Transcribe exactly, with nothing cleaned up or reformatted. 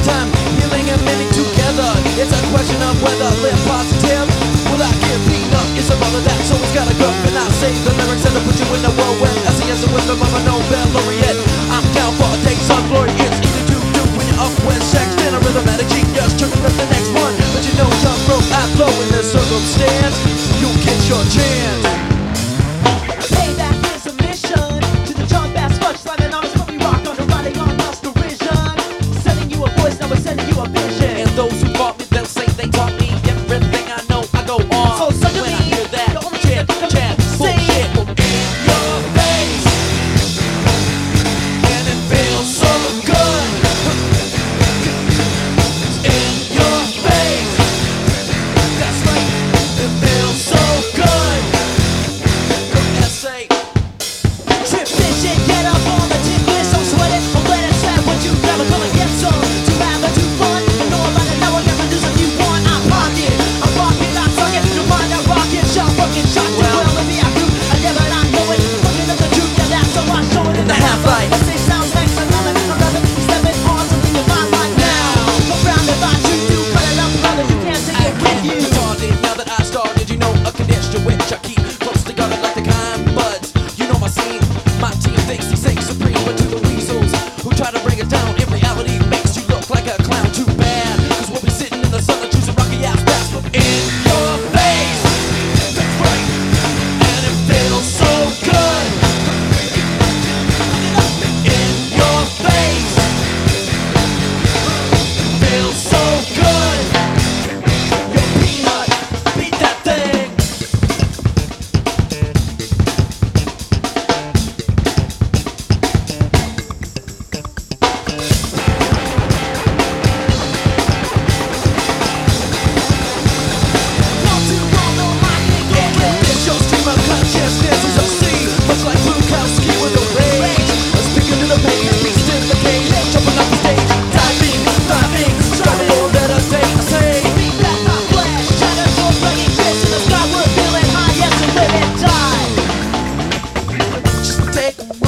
time, healing and mending together. It's a question of whether live positive. Will I give peanut? It's a brother that's always gotta go. And I say the lyrics and I put you in the world where I see as the wisdom of a Nobel laureate. I'm down for a day's of glory. It's easy to do when you're up with sex. Then a rhythmatic genius tripping up the next one. But you know some broke I flow in this circumstance. You get your chance. Payback is a mission to the John Bass Fudge slamming on us when we rock on the riding on lost derision. Sending you a voice, now we're sending you a vision. And those who fought me, they'll say they taught me everything I know. I go on. So suck when me, I hear that chant, chant, bullshit in your face, and it feels so good in your face. That's right, it feels so good. Go and say, Trip vision, get up on the tip list. Don't sweat it, don't let it slap what you never gonna get some. Too bad but too fun. I know about it now, I got to do some new one. I rock it, I rock it, I suck it. You mind I rock it, shot fucking shot. Well, well, maybe I do, I never not know it. Fucking up the truth, yeah, that's how I show it in the half light. Let's say sounds like another, another. Stepping on something in my mind now. Come round if I shoot you, cut it up, brother. You can't take it with you. started, now that I started, you know a condition which I keep close together like the kind buds. You know my scene, my team thinks he sings supreme, but to the weasels who try to bring it down, in reality makes you look like a clown. Too bad, cause we'll be sitting in the sun and choosing rocky ass fast food in your face. That's right, and it feels so good in your face. Feels so good. Your peanut, beat that thing. Want to roll no my nigga. It's your stream of consciousness is obscene, much like Bukowski with a rage. Speaking to the page, beats in the cage, jumping off the stage, diving, diving, striving all that I say, I say. Beat back my flash, shatter your bringing fists in the sky. We're feeling high, yes, and live and die. Just take a